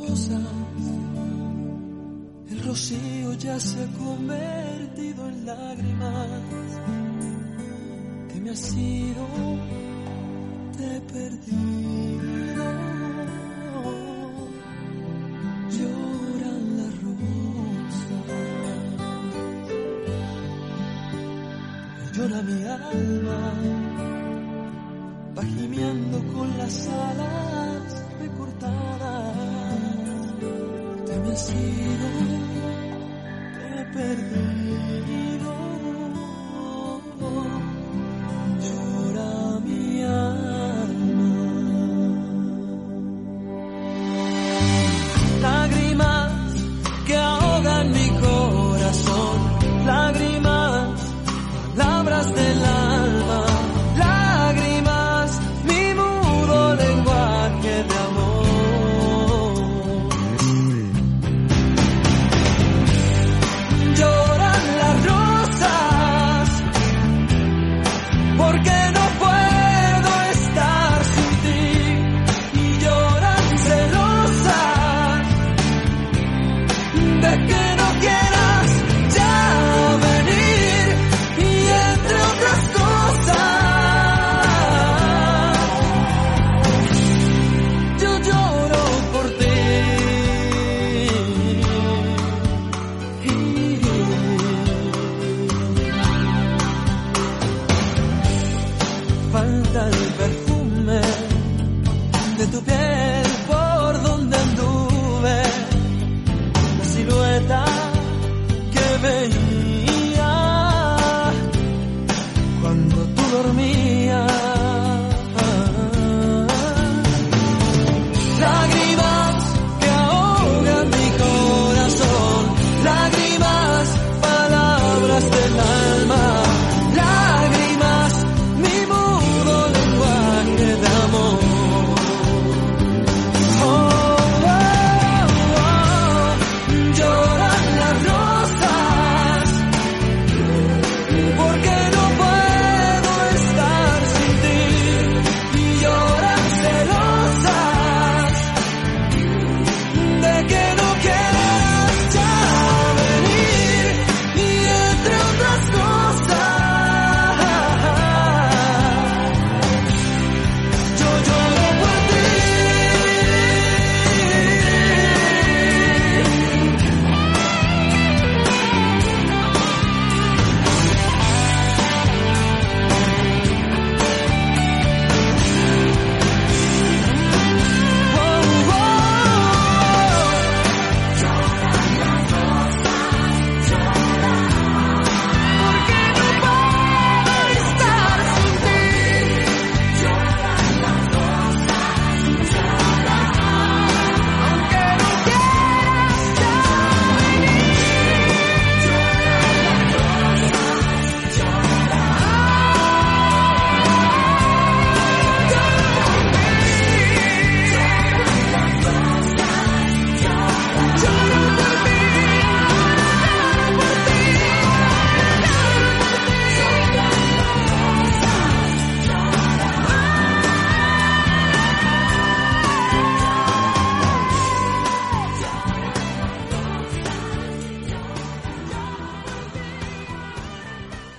rosas, el rocío ya se ha convertido en lágrimas. Que me has ido, te he perdido. Lloran las rosas, llora mi alma, va gimiendo con las alas recortadas. Te me has ido, te he perdido. Llora mi alma. Lágrimas que ahogan mi corazón, lágrimas, palabras del alma, lágrimas, mi mudo lenguaje de amor. Lloran las rosas, porque no puedo estar sin ti, y lloran celosas de que no quieras ya venir, y entre otras cosas yo lloro por ti. Falta el perfume de tu piel por donde anduve, la silueta que me